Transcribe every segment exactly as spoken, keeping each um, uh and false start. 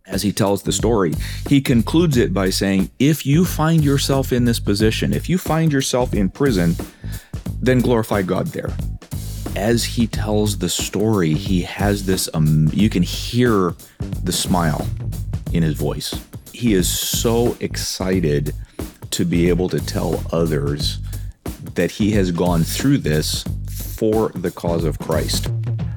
as he tells the story, he concludes it by saying, if you find yourself in this position, if you find yourself in prison, then glorify God there. As he tells the story, he has this, um, you can hear the smile in his voice. He is so excited to be able to tell others that he has gone through this for the cause of Christ.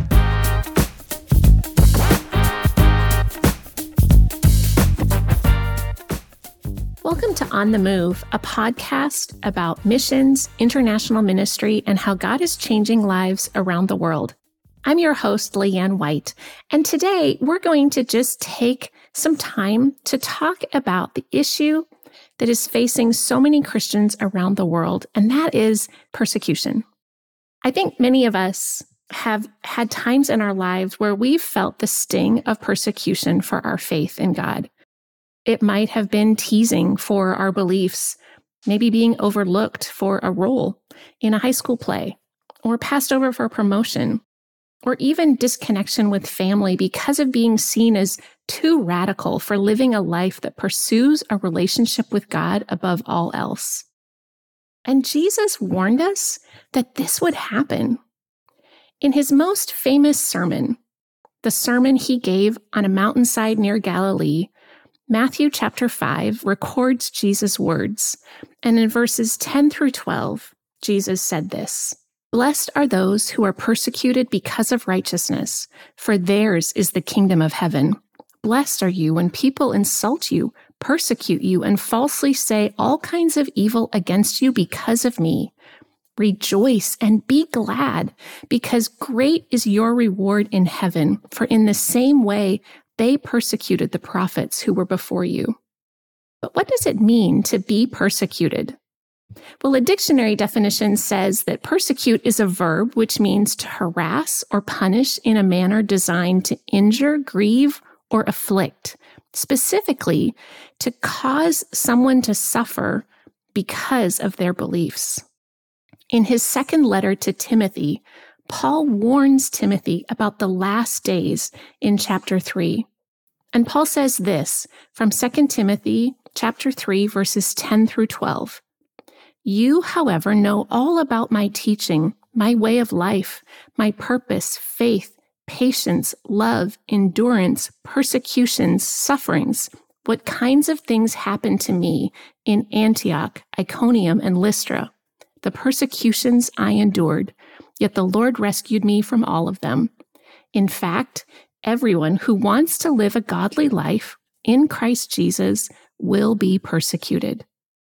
Welcome to On the Move, a podcast about missions, international ministry, and how God is changing lives around the world. I'm your host, Leanne White, and today we're going to just take some time to talk about the issue that is facing so many Christians around the world, and that is persecution. I think many of us have had times in our lives where we've felt the sting of persecution for our faith in God. It might have been teasing for our beliefs, maybe being overlooked for a role in a high school play, or passed over for a promotion, or even disconnection with family because of being seen as too radical for living a life that pursues a relationship with God above all else. And Jesus warned us that this would happen. In his most famous sermon, the sermon he gave on a mountainside near Galilee, Matthew chapter five records Jesus' words, and in verses ten through twelve, Jesus said this, "Blessed are those who are persecuted because of righteousness, for theirs is the kingdom of heaven. Blessed are you when people insult you, persecute you, and falsely say all kinds of evil against you because of me. Rejoice and be glad, because great is your reward in heaven, for in the same way they persecuted the prophets who were before you." But what does it mean to be persecuted? Well, a dictionary definition says that persecute is a verb which means to harass or punish in a manner designed to injure, grieve, or afflict, specifically to cause someone to suffer because of their beliefs. In his second letter to Timothy, Paul warns Timothy about the last days in chapter three. And Paul says this from Second Timothy chapter three, verses ten through twelve. "You, however, know all about my teaching, my way of life, my purpose, faith, patience, love, endurance, persecutions, sufferings, what kinds of things happened to me in Antioch, Iconium, and Lystra, the persecutions I endured, yet the Lord rescued me from all of them. In fact, everyone who wants to live a godly life in Christ Jesus will be persecuted."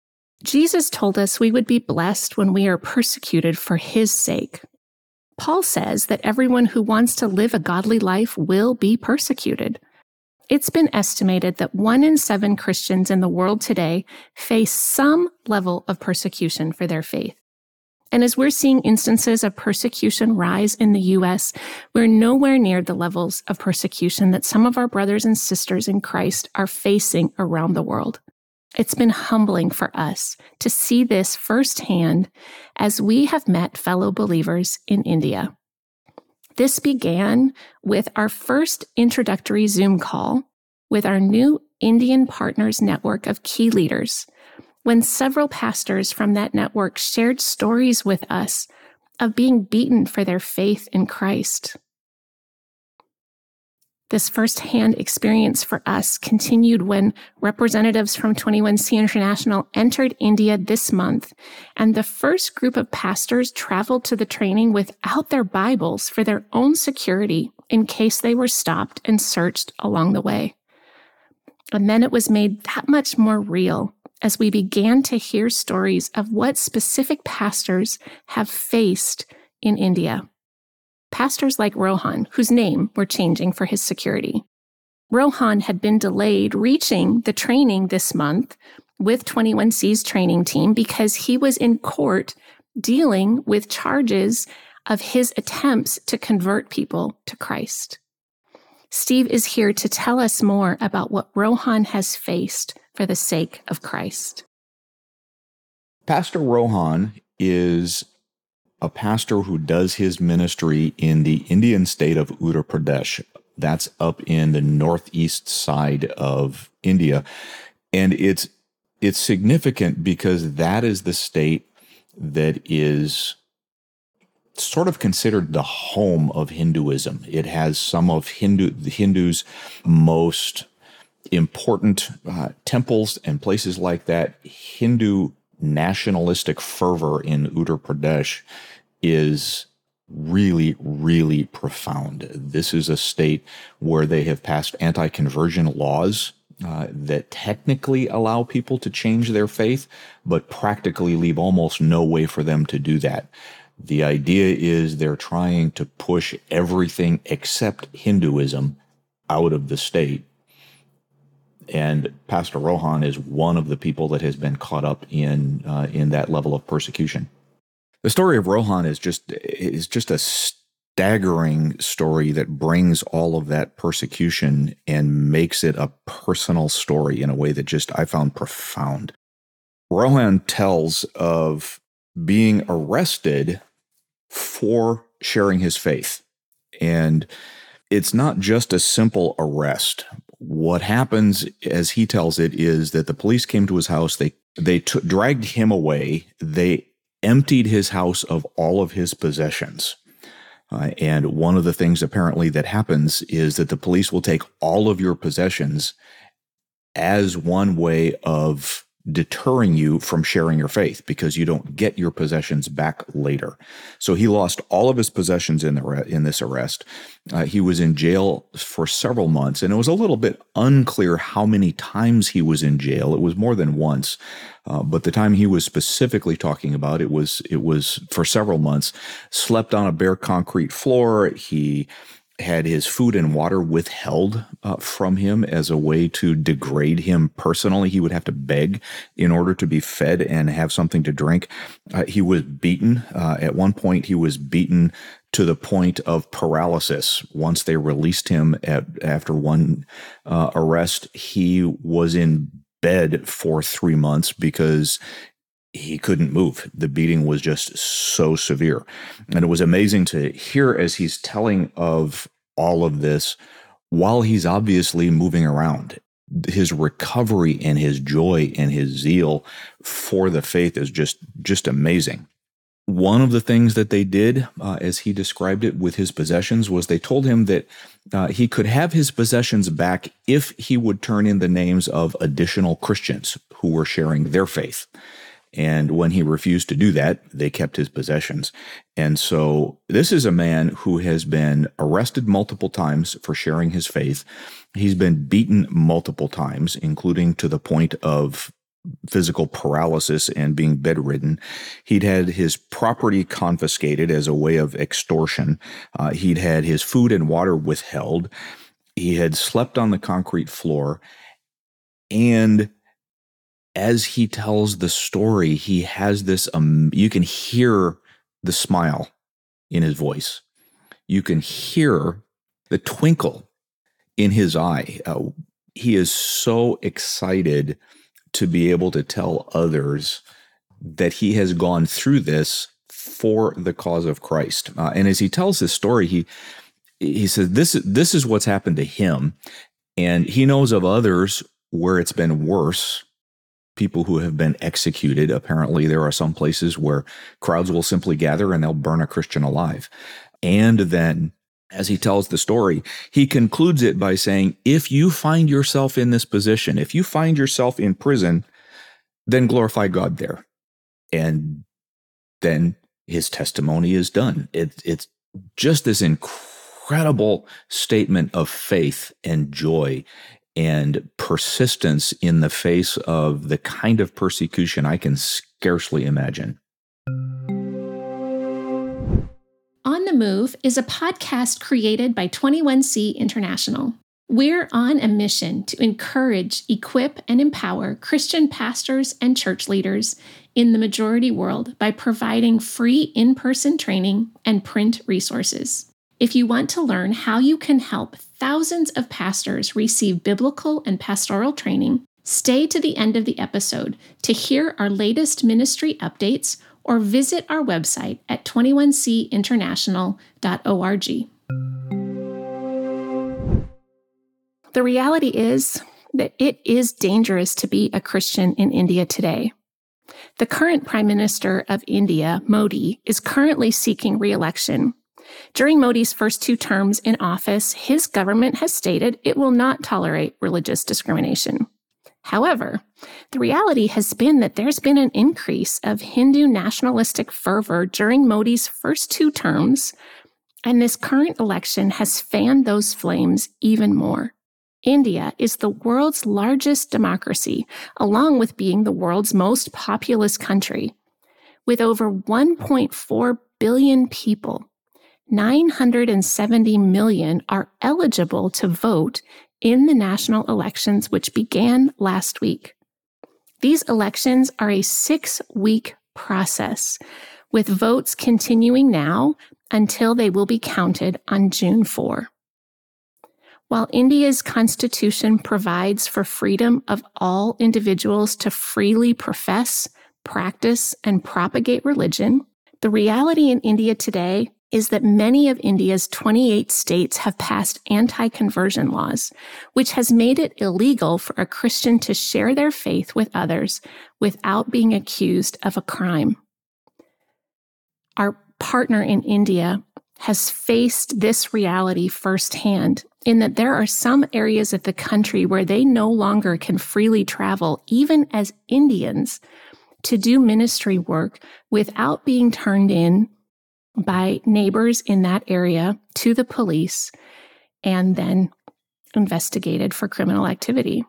Jesus told us we would be blessed when we are persecuted for his sake. Paul says that everyone who wants to live a godly life will be persecuted. It's been estimated that one in seven Christians in the world today face some level of persecution for their faith. And as we're seeing instances of persecution rise in the U S, we're nowhere near the levels of persecution that some of our brothers and sisters in Christ are facing around the world. It's been humbling for us to see this firsthand as we have met fellow believers in India. This began with our first introductory Zoom call with our new Indian Partners Network of key leaders, when several pastors from that network shared stories with us of being beaten for their faith in Christ. This firsthand experience for us continued when representatives from twenty-one C International entered India this month, and the first group of pastors traveled to the training without their Bibles for their own security in case they were stopped and searched along the way. And then it was made that much more real as we began to hear stories of what specific pastors have faced in India. Pastors like Rohan, whose name we're changing for his security. Rohan had been delayed reaching the training this month with twenty-one C's training team because he was in court dealing with charges of his attempts to convert people to Christ. Steve is here to tell us more about what Rohan has faced for the sake of Christ. Pastor Rohan is a pastor who does his ministry in the Indian state of Uttar Pradesh, That's up in the northeast side of India. And it's it's significant because that is the state that is sort of considered the home of Hinduism. It has some of Hindu the Hindus' most important uh, temples and places like that. Hindu nationalistic fervor in Uttar Pradesh is really, really profound. This is a state where they have passed anti-conversion laws uh, that technically allow people to change their faith, but practically leave almost no way for them to do that. The idea is they're trying to push everything except Hinduism out of the state. And Pastor Rohan is one of the people that has been caught up in uh, in that level of persecution. The story of Rohan is just is just a staggering story that brings all of that persecution and makes it a personal story in a way that just I found profound. Rohan tells of being arrested for sharing his faith. And it's not just a simple arrest. What happens, as he tells it, is that the police came to his house. They they t- dragged him away. They emptied his house of all of his possessions. Uh, and one of the things apparently that happens is that the police will take all of your possessions as one way of deterring you from sharing your faith because you don't get your possessions back later. So he lost all of his possessions in the re- in this arrest. Uh, he was in jail for several months, and it was a little bit unclear how many times he was in jail. It was more than once, uh, but the time he was specifically talking about, it was it was for several months. Slept on a bare concrete floor. He had his food and water withheld uh, from him as a way to degrade him personally. He would have to beg in order to be fed and have something to drink. Uh, he was beaten. Uh, at one point, he was beaten to the point of paralysis. Once they released him at, after one uh, arrest, he was in bed for three months because he couldn't move. The beating was just so severe. And it was amazing to hear as he's telling of all of this while he's obviously moving around. His recovery and his joy and his zeal for the faith is just, just amazing. One of the things that they did, uh, as he described it with his possessions, was they told him that uh, he could have his possessions back if he would turn in the names of additional Christians who were sharing their faith. And when he refused to do that, they kept his possessions. And so this is a man who has been arrested multiple times for sharing his faith. He's been beaten multiple times, including to the point of physical paralysis and being bedridden. He'd had his property confiscated as a way of extortion. Uh, he'd had his food and water withheld. He had slept on the concrete floor. And as he tells the story, he has this, um, you can hear the smile in his voice. You can hear the twinkle in his eye. Uh, he is so excited to be able to tell others that he has gone through this for the cause of Christ. Uh, and as he tells this story, he he says, this, this is what's happened to him. And he knows of others where it's been worse. People who have been executed. Apparently, there are some places where crowds will simply gather and they'll burn a Christian alive. And then, as he tells the story, he concludes it by saying, if you find yourself in this position, if you find yourself in prison, then glorify God there. And then his testimony is done. It, it's just this incredible statement of faith and joy and persistence in the face of the kind of persecution I can scarcely imagine. On the Move is a podcast created by twenty-one C International. We're on a mission to encourage, equip, and empower Christian pastors and church leaders in the majority world by providing free in-person training and print resources. If you want to learn how you can help thousands of pastors receive biblical and pastoral training, stay to the end of the episode to hear our latest ministry updates or visit our website at twenty-one c international dot org. The reality is that it is dangerous to be a Christian in India today. The current Prime Minister of India, Modi, is currently seeking re-election. During Modi's first two terms in office, his government has stated it will not tolerate religious discrimination. However, the reality has been that there's been an increase of Hindu nationalistic fervor during Modi's first two terms, and this current election has fanned those flames even more. India is the world's largest democracy, along with being the world's most populous country. With over one point four billion people, nine hundred seventy million are eligible to vote in the national elections, which began last week. These elections are a six-week process, with votes continuing now until they will be counted on June fourth. While India's constitution provides for freedom of all individuals to freely profess, practice, and propagate religion, the reality in India today is that many of India's twenty-eight states have passed anti-conversion laws, which has made it illegal for a Christian to share their faith with others without being accused of a crime. Our partner in India has faced this reality firsthand, in that there are some areas of the country where they no longer can freely travel, even as Indians, to do ministry work without being turned in by neighbors in that area to the police and then investigated for criminal activity.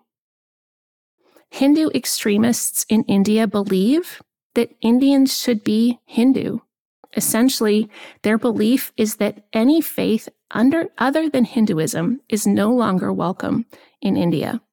Hindu extremists in India believe that Indians should be Hindu. Essentially, their belief is that any faith under, other than Hinduism is no longer welcome in India.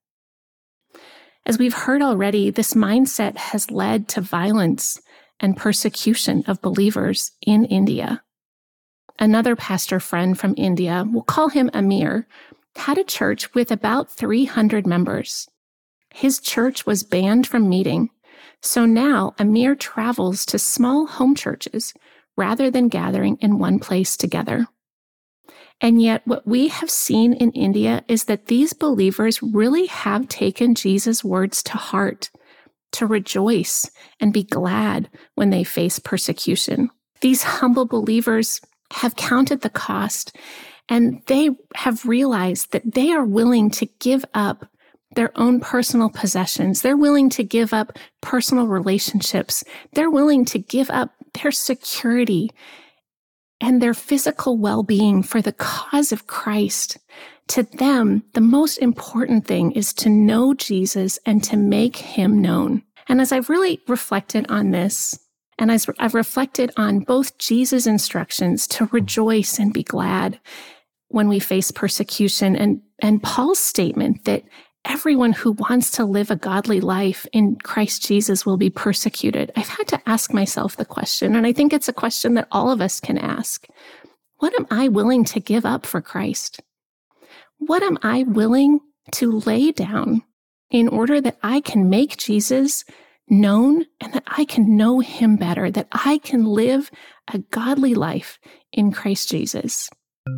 As we've heard already, this mindset has led to violence and persecution of believers in India. Another pastor friend from India, we'll call him Amir, had a church with about three hundred members. His church was banned from meeting, so now Amir travels to small home churches rather than gathering in one place together. And yet what we have seen in India is that these believers really have taken Jesus' words to heart, to rejoice and be glad when they face persecution. These humble believers have counted the cost, and they have realized that they are willing to give up their own personal possessions. They're willing to give up personal relationships. They're willing to give up their security and their physical well-being for the cause of Christ. To them, the most important thing is to know Jesus and to make him known. And as I've really reflected on this, and as I've reflected on both Jesus' instructions to rejoice and be glad when we face persecution, and, and Paul's statement that everyone who wants to live a godly life in Christ Jesus will be persecuted, I've had to ask myself the question, and I think it's a question that all of us can ask. What am I willing to give up for Christ? What am I willing to lay down in order that I can make Jesus known and that I can know him better, that I can live a godly life in Christ Jesus?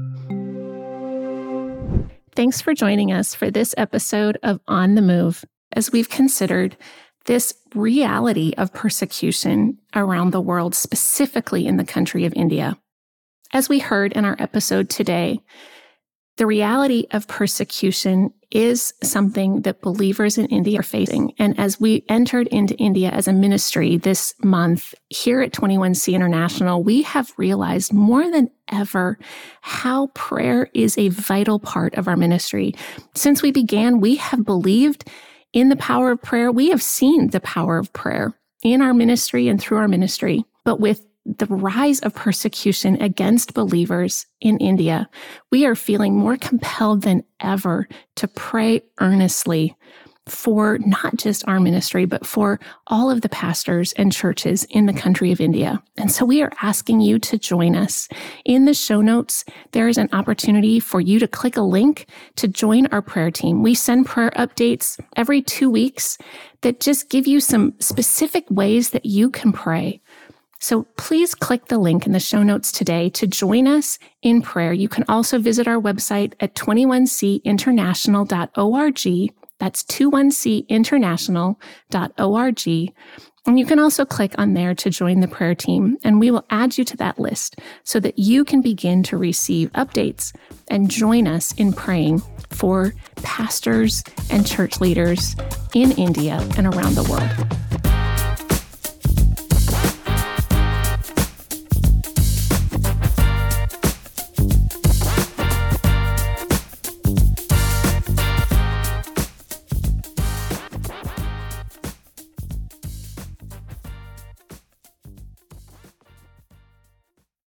Thanks for joining us for this episode of On the Move, as we've considered this reality of persecution around the world, specifically in the country of India. As we heard in our episode today, the reality of persecution is something that believers in India are facing. And as we entered into India as a ministry this month here at twenty-one C International, we have realized more than ever how prayer is a vital part of our ministry. Since we began, we have believed in the power of prayer. We have seen the power of prayer in our ministry and through our ministry. But with the rise of persecution against believers in India, we are feeling more compelled than ever to pray earnestly for not just our ministry, but for all of the pastors and churches in the country of India. And so we are asking you to join us. In the show notes, there is an opportunity for you to click a link to join our prayer team. We send prayer updates every two weeks that just give you some specific ways that you can pray. So please click the link in the show notes today to join us in prayer. You can also visit our website at twenty-one c international dot org. That's twenty-one c international dot org. And you can also click on there to join the prayer team, and we will add you to that list so that you can begin to receive updates and join us in praying for pastors and church leaders in India and around the world.